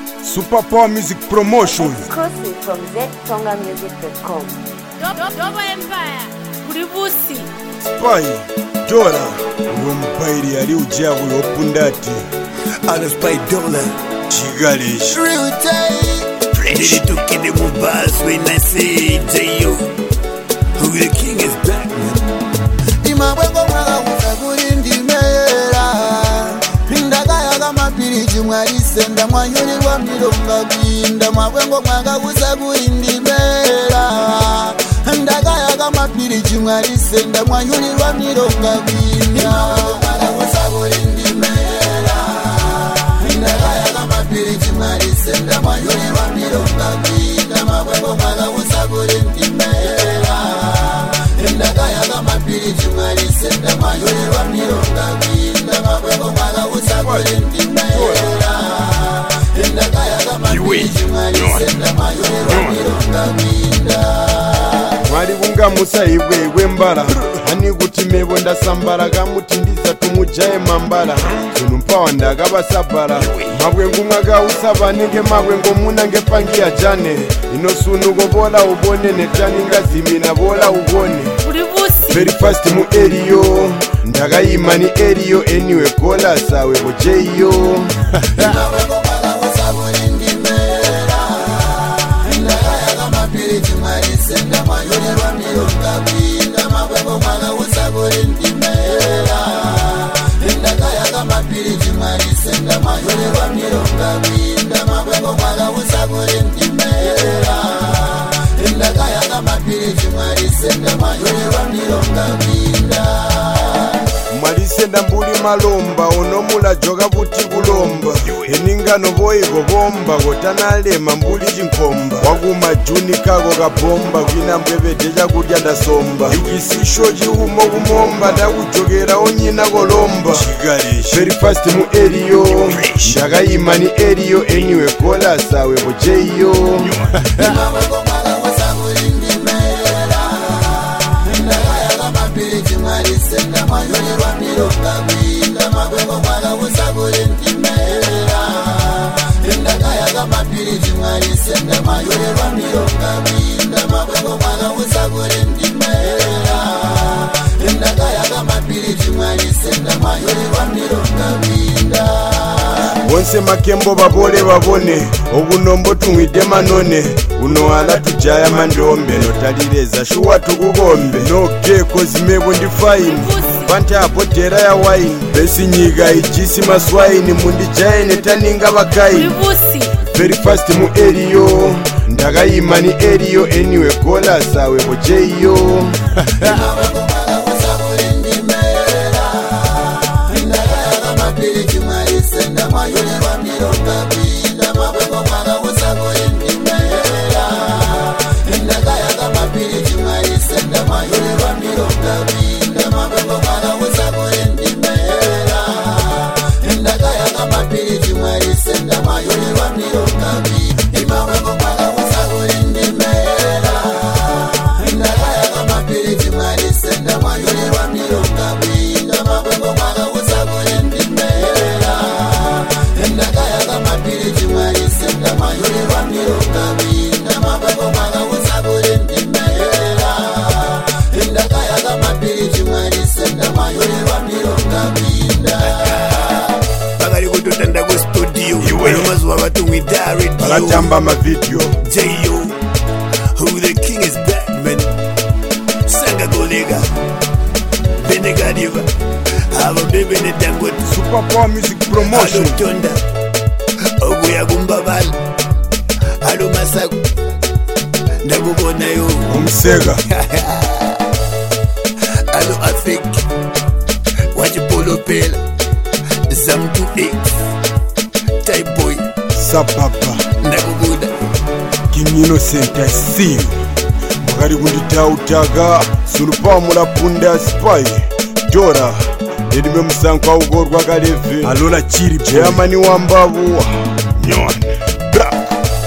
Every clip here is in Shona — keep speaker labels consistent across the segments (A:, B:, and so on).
A: Super Power Music Promotion.
B: Exclusive from ztongamusic.com.
C: Double Empire, Kuribusi.
A: Spy, Dora, Rumpairi ari ujabu yopundati.
D: Ana Spy Dola,
A: Chigalish.
D: real day. Ready to kill the buzz when I say to you, who the king is back, man.
E: Imabweko mwaga usaguri ndimera Pindaga yaga mapiri chumwari senda mwanyuri wa milonga binda Mabwengo mwaga usaguri ndimera Pindaga yaga mapiri chumwari senda mwanyuri wa milonga binda Imabweko mwaga usaguri ndimera Pindaga yaga mapiri chumwari senda mwanyuri wa milonga binda Mabwengo mwaga usaguri ndimera Ndaga yaga mapiri chumari senda mayore wa milonga binda Mabweko mwaga usagore ndimera Ndaga yaga mapiri chumari senda mayore wa milonga binda
A: Mwari bunga musa iwe mbara Hani kuti mebo ndasambara Gamuti ndiza tumujaye mambara Sunumpa wandaga basabara Mabwengu mwaga usaba nige mabwengu munange pangi ya jane Ino sunugo bola ubone netani ngazimina bola ubone Very fast mu eriyo Ndaga imani eriyo anyway kola sawe bojeyo
E: Mabweko mwaga usagore ndimera Ndaga yaga mapiri chumari senda mayore wa milonga binda Mabweko mwaga usagore ndimera Ndaga yaga mapiri chumari senda mayore wa milonga binda Mabweko mwaga usagore ndimera Ndaga yaga mapiri chumari senda mayore wa milonga binda
A: Malisenda mbuli malomba onomula joga buti bulomba eningano boyigo bomba gotanalema mbuli chinkomba waguma juni kago kapomba kwina mbwebeteja kudya ndasomba ikisisho chihumo kumomba ndakujogera onyina kolomba very fast mu eriyo ndakayimani eriyo anyway kola sawe bojeyo
E: Mabweko mwaga usaguri ndimera Ndaga yaga mapiri chumari senda mayore wa milonga binda Mabweko mwaga usaguri ndimera Ndaga yaga mapiri chumari senda mayore wa milonga binda Mabweko mwaga usaguri ndimera Ndaga yaga mapiri chumari senda mayore wa milonga binda
A: Wonse makembo babole babone obunombo tumwide manone uno ala tujaya mandombe notalireza shuwa tukugombe nogeko zimebo ndi fine panta apotera ya wine besinyiga ijisi maswaini mundi jaine taninga bakaini very fast mu eriyo ndakayimani eriyo anyway kola sawe bojeyo
E: Mabweko mwaga usaguri ndimera Ndaga yaga mapiri chumari senda mayore wa milonga binda Mabweko mwaga usaguri ndimera Ndaga yaga mapiri chumari senda mayore wa milonga binda Mabweko mwaga usaguri ndimera Ndaga yaga mapiri chumari senda mayore wa milonga binda Mabweko mwaga usaguri ndimera Ndaga yaga mapiri chumari senda mayore wa milonga binda Mabweko mwaga usaguri ndimera Ndaga yaga mapiri chumari senda mayore wa milonga binda Mabweko mwaga usaguri ndimera Ndaga yaga mapiri chumari senda mayore wa milonga binda
D: Bagari kutotanda ku studio. Mazuwa batumwida radio.
A: balatamba mavideo
D: J.O. Who the king is back, man. Sanga Golega. Benegadiva. Have a baby in the Dangote.
A: Super Power Music Promotion
D: Alo Tonda. Oguya Gumbabal. Alo Masaku. Ndakubona yo.
A: Umsega
D: Alo Afrik. Wachipolo Pela. Zam 2X. Type boy.
A: sapapa
D: Ndakubuda.
A: King Innocent I see you Mwakari kunditautaga Sunupa mulapunda spy Dora Nedime musankwa ugorwa kaleve Alola chiri Germany wambavu Nyon Black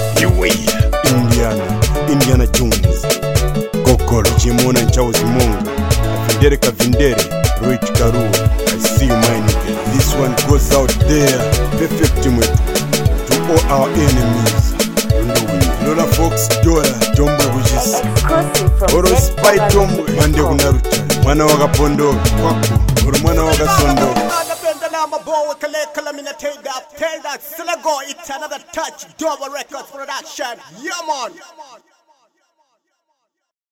A: Indiana Jones Kokoro Chimona Nchaozi Monga Kavindere Roit Karu I see you my nigga This one goes out there Perfect to all our enemies. Lola Fox Dora Tombo Bujis
B: Exclusive from
A: Oro Spy Tombo Mande
B: ZTongammusic.com.
A: Kunaruta Mwana waka Pondo Kwaku Oro mwana waka Sondo
F: Tell that still go, it's another touch, double records production. Yeah, man.